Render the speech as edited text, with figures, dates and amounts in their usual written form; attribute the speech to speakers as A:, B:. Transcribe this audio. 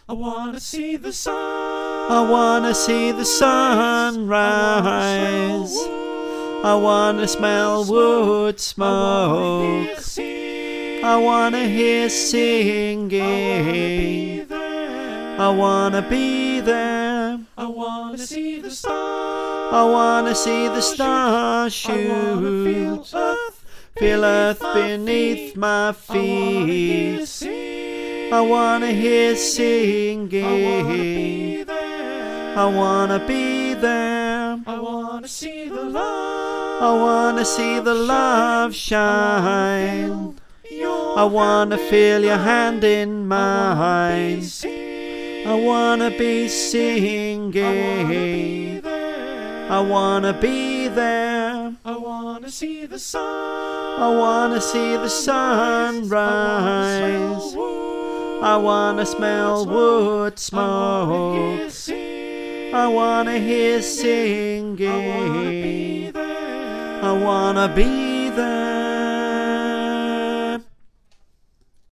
A: I wanna see the sun.
B: I wanna see the sun rise. I wanna smell wood smoke. I wanna hear singing. I wanna be there.
A: I wanna see the stars.
B: I wanna see the stars shoot. Feel earth beneath my feet. I wanna hear singing. I wanna be there.
A: I wanna see the love.
B: I wanna see the love shine. I wanna feel your hand in mine. I wanna be singing. I wanna be there.
A: I wanna see the sun.
B: I wanna see the sun rise. I wanna smell wood smoke. I wanna hear singing. I wanna be